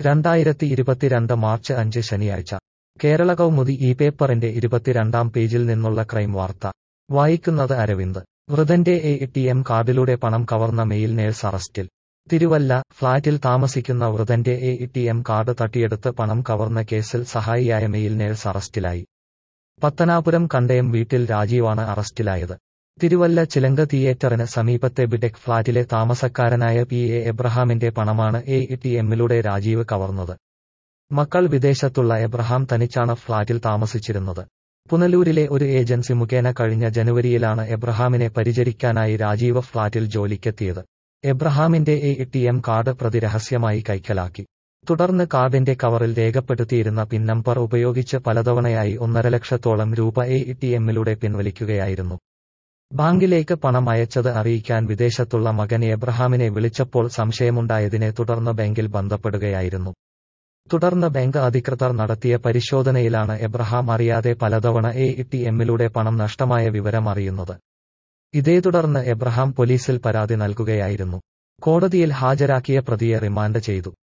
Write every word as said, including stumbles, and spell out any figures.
രണ്ടായിരത്തി ഇരുപത്തിരണ്ട് മാർച്ച് അഞ്ച് ശനിയാഴ്ച കേരള കൗമുദി ഈ പേപ്പറിന്റെ ഇരുപത്തിരണ്ടാം പേജിൽ നിന്നുള്ള ക്രൈം വാർത്ത വായിക്കുന്നത് അരവിന്ദ്. വൃദ്ധന്റെ എ ടി എം കാർഡിലൂടെ പണം കവർന്ന മെയിൽ നേഴ്സ് അറസ്റ്റിൽ. തിരുവല്ല, ഫ്ളാറ്റിൽ താമസിക്കുന്ന വൃദ്ധന്റെ എ ടി എം കാർഡ് തട്ടിയെടുത്ത് പണം കവർന്ന കേസിൽ സഹായിയായ മെയിൽ നേഴ്സ് അറസ്റ്റിലായി. പത്തനാപുരം കണ്ടയം വീട്ടിൽ രാജീവാണ് അറസ്റ്റിലായത്. തിരുവല്ല ചിലങ്ക തിയേറ്ററിന് സമീപത്തെ ബിടെക് ഫ്ളാറ്റിലെ താമസക്കാരനായ പി എ എബ്രഹാമിന്റെ പണമാണ് എ ടി എമ്മിലൂടെ രാജീവ് കവർന്നത്. മക്കൾ വിദേശത്തുള്ള എബ്രഹാം തനിച്ചാണ് ഫ്ളാറ്റിൽ താമസിച്ചിരുന്നത്. പുനലൂരിലെ ഒരു ഏജൻസി മുഖേന കഴിഞ്ഞ ജനുവരിയിലാണ് എബ്രഹാമിനെ പരിചരിക്കാനായി രാജീവ് ഫ്ളാറ്റിൽ ജോലിക്കെത്തിയത്. എബ്രഹാമിന്റെ എ ടി എം കാർഡ് പ്രതി രഹസ്യമായി കൈക്കലാക്കി. തുടർന്ന് കാർഡിന്റെ കവറിൽ രേഖപ്പെടുത്തിയിരുന്ന പിൻ നമ്പർ ഉപയോഗിച്ച് പലതവണയായി ഒന്നര ലക്ഷത്തോളം രൂപ എ ടി എമ്മിലൂടെ പിൻവലിക്കുകയായിരുന്നു. ബാങ്കിലേക്ക് പണം അയച്ചത് അറിയിക്കാൻ വിദേശത്തുള്ള മകൻ എബ്രഹാമിനെ വിളിച്ചപ്പോൾ സംശയമുണ്ടായതിനെ തുടർന്ന് ബാങ്കിൽ ബന്ധപ്പെടുകയായിരുന്നു. തുടർന്ന് ബാങ്ക് അധികൃതർ നടത്തിയ പരിശോധനയിലാണ് എബ്രഹാം അറിയാതെ പലതവണ എ ടി എമ്മിലൂടെ പണം നഷ്ടമായ വിവരം അറിയുന്നത്. ഇതേ തുടർന്ന് എബ്രഹാം പോലീസിൽ പരാതി നൽകുകയായിരുന്നു. കോടതിയിൽ ഹാജരാക്കിയ പ്രതിയെ റിമാൻഡ് ചെയ്തു.